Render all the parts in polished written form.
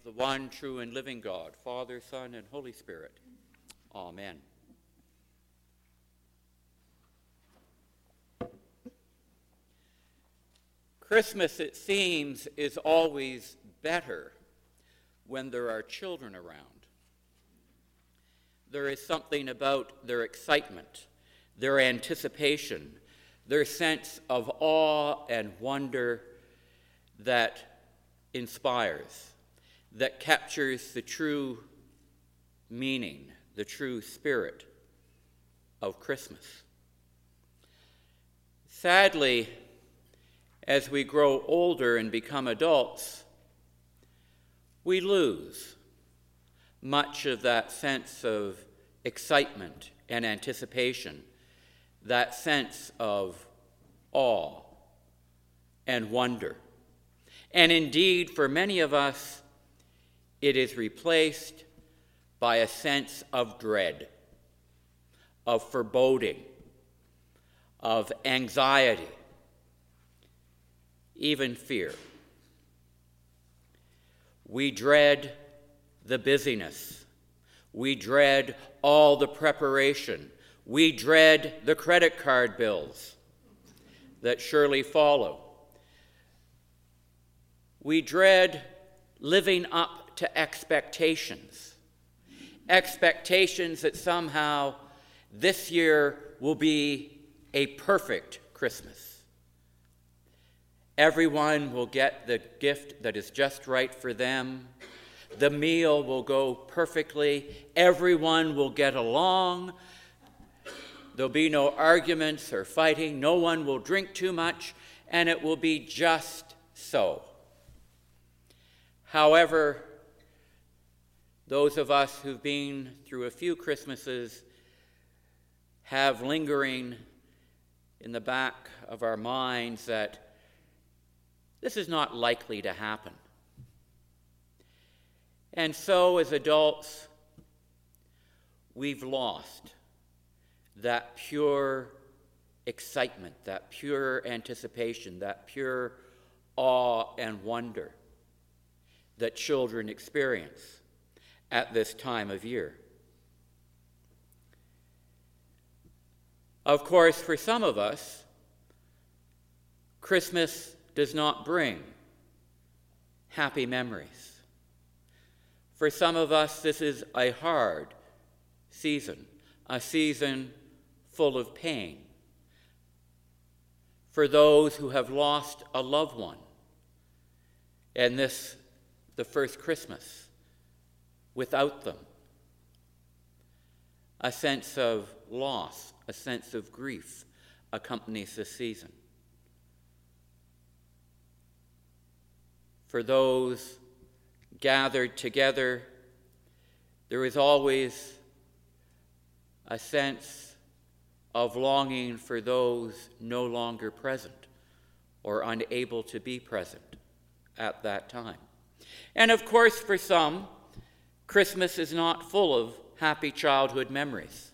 of the one true and living God, Father, Son, and Holy Spirit. Amen. Christmas, it seems, is always better when there are children around. There is something about their excitement, their anticipation, their sense of awe and wonder that inspires, that captures the true meaning, the true spirit of Christmas. Sadly, as we grow older and become adults, we lose much of that sense of excitement and anticipation, that sense of awe and wonder. And indeed, for many of us, it is replaced by a sense of dread, of foreboding, of anxiety, even fear. We dread the busyness. We dread all the preparation. We dread the credit card bills that surely follow. We dread living up to expectations that somehow this year will be a perfect Christmas. Everyone will get the gift that is just right for them. The meal will go perfectly. Everyone will get along. There'll be no arguments or fighting. No one will drink too much, and it will be just so. However, those of us who've been through a few Christmases have lingering in the back of our minds that this is not likely to happen. And so, as adults, we've lost that pure excitement, that pure anticipation, that pure awe and wonder that children experience at this time of year. Of course, for some of us, Christmas does not bring happy memories. For some of us, this is a hard season, a season full of pain. For those who have lost a loved one, and this the first Christmas without them, a sense of loss, a sense of grief accompanies this season. For those gathered together, there is always a sense of longing for those no longer present or unable to be present at that time. And of course, for some, Christmas is not full of happy childhood memories.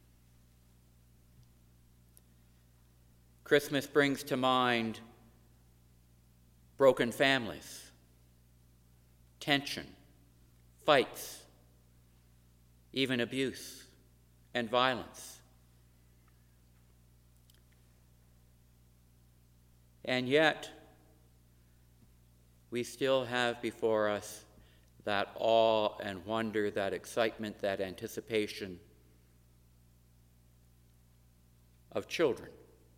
Christmas brings to mind broken families, tension, fights, even abuse and violence. And yet, we still have before us that awe and wonder, that excitement, that anticipation of children.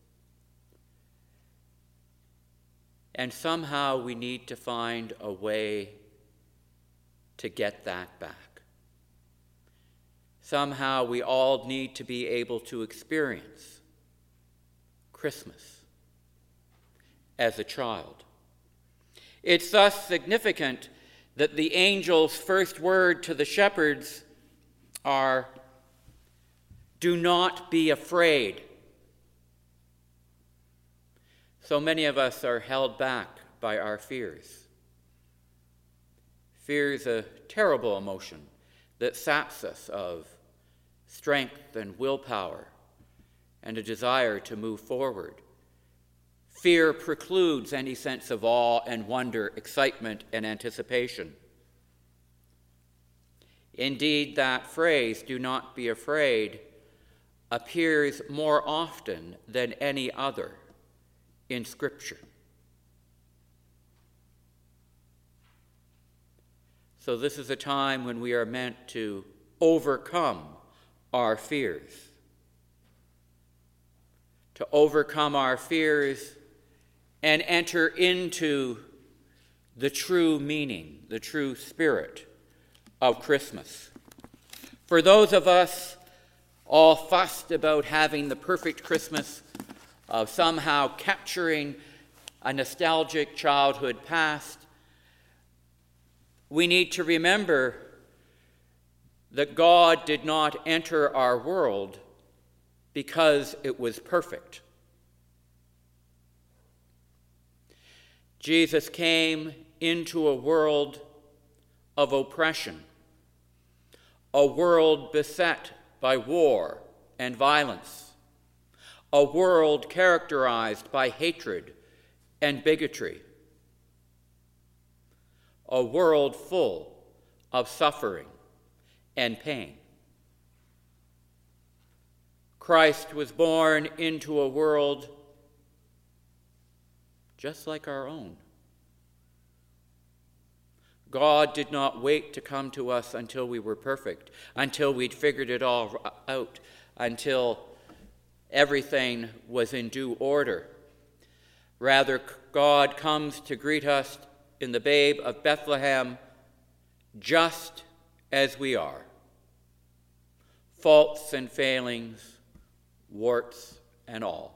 And somehow we need to find a way to get that back. Somehow we all need to be able to experience Christmas as a child. It's thus significant that the angel's first word to the shepherds are, "Do not be afraid." So many of us are held back by our fears. Fear is a terrible emotion that saps us of strength and willpower and a desire to move forward. Fear precludes any sense of awe and wonder, excitement and anticipation. Indeed, that phrase, "do not be afraid," appears more often than any other in Scripture. So this is a time when we are meant to overcome our fears. To overcome our fears and enter into the true meaning, the true spirit of Christmas. For those of us all fussed about having the perfect Christmas, of somehow capturing a nostalgic childhood past, we need to remember that God did not enter our world because it was perfect. Jesus came into a world of oppression, a world beset by war and violence, a world characterized by hatred and bigotry, a world full of suffering and pain. Christ was born into a world just like our own. God did not wait to come to us until we were perfect, until we'd figured it all out, until everything was in due order. Rather, God comes to greet us in the babe of Bethlehem just as we are. Faults and failings, warts and all.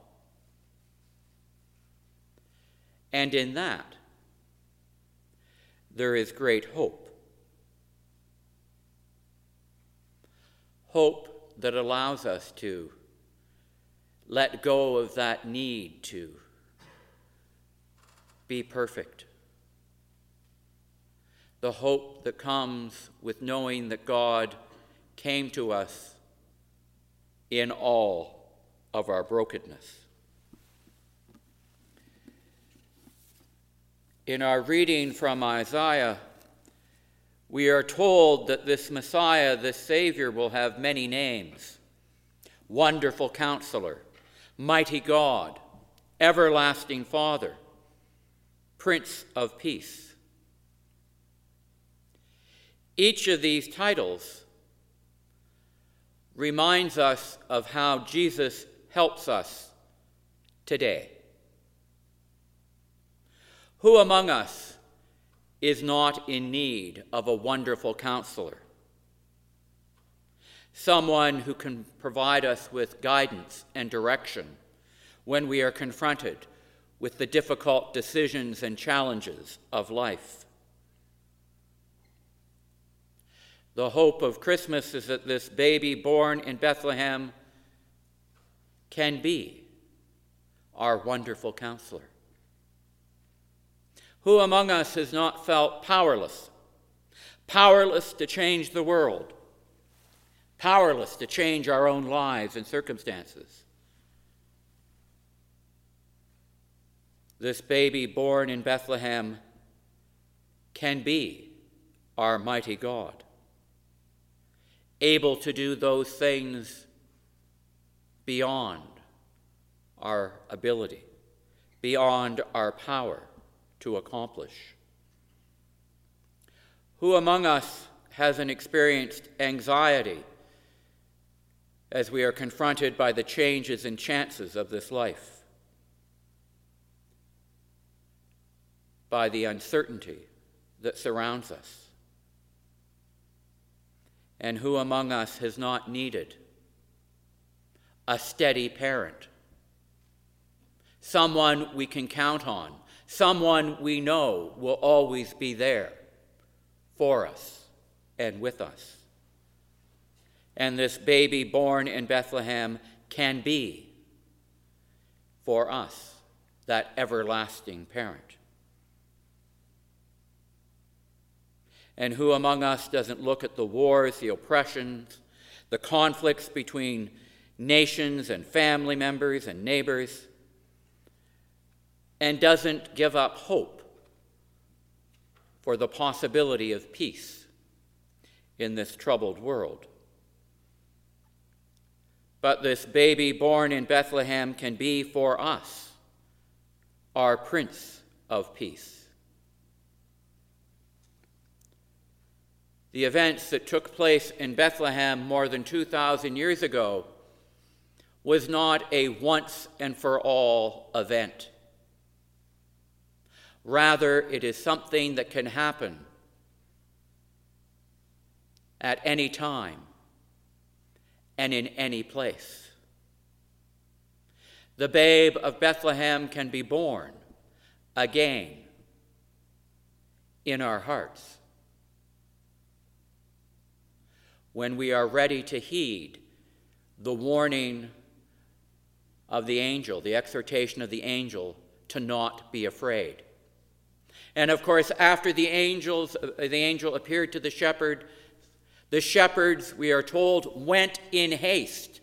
And in that, there is great hope. Hope that allows us to let go of that need to be perfect. The hope that comes with knowing that God came to us in all of our brokenness. In our reading from Isaiah, we are told that this Messiah, this Savior, will have many names: Wonderful Counselor, Mighty God, Everlasting Father, Prince of Peace. Each of these titles reminds us of how Jesus helps us today. Who among us is not in need of a wonderful counselor? Someone who can provide us with guidance and direction when we are confronted with the difficult decisions and challenges of life. The hope of Christmas is that this baby born in Bethlehem can be our wonderful counselor. Who among us has not felt powerless? Powerless to change the world, powerless to change our own lives and circumstances. This baby born in Bethlehem can be our mighty God, able to do those things beyond our ability, beyond our power to accomplish. Who among us hasn't experienced anxiety as we are confronted by the changes and chances of this life, by the uncertainty that surrounds us? And who among us has not needed a steady parent, someone we can count on, someone we know will always be there for us and with us? And this baby born in Bethlehem can be, for us, that everlasting parent. And who among us doesn't look at the wars, the oppressions, the conflicts between nations and family members and neighbors, and doesn't give up hope for the possibility of peace in this troubled world. But this baby born in Bethlehem can be for us our Prince of Peace. The events that took place in Bethlehem more than 2,000 years ago was not a once-and-for-all event. Rather, it is something that can happen at any time and in any place. The babe of Bethlehem can be born again in our hearts when we are ready to heed the warning of the angel, the exhortation of the angel to not be afraid. And of course, after the angel appeared to the shepherds, we are told, went in haste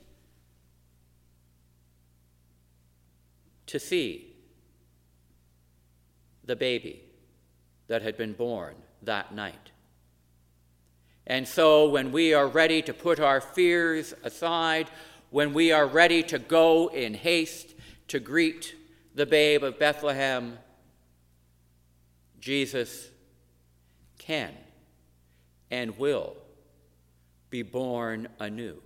to see the baby that had been born that night. And so when we are ready to put our fears aside, when we are ready to go in haste to greet the babe of Bethlehem, Jesus can and will be born anew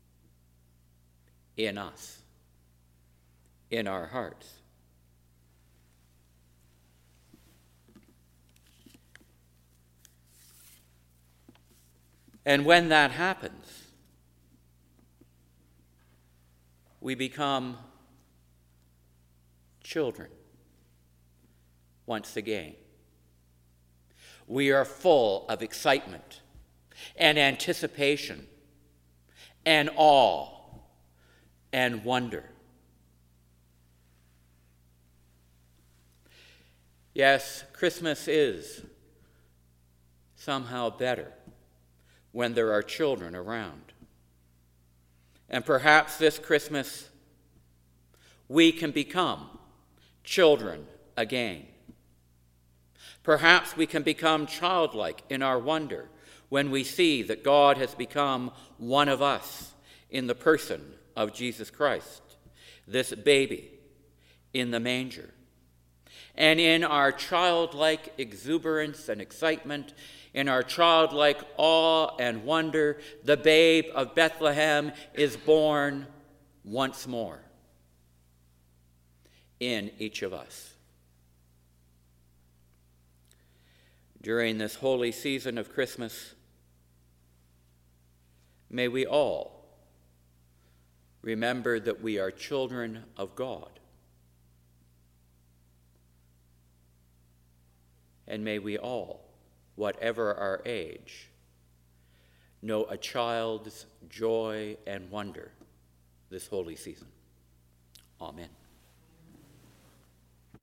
in us, in our hearts. And when that happens, we become children once again. We are full of excitement and anticipation and awe and wonder. Yes, Christmas is somehow better when there are children around. And perhaps this Christmas we can become children again. Perhaps we can become childlike in our wonder when we see that God has become one of us in the person of Jesus Christ, this baby in the manger. And in our childlike exuberance and excitement, in our childlike awe and wonder, the babe of Bethlehem is born once more in each of us. During this holy season of Christmas, may we all remember that we are children of God. And may we all, whatever our age, know a child's joy and wonder this holy season. Amen.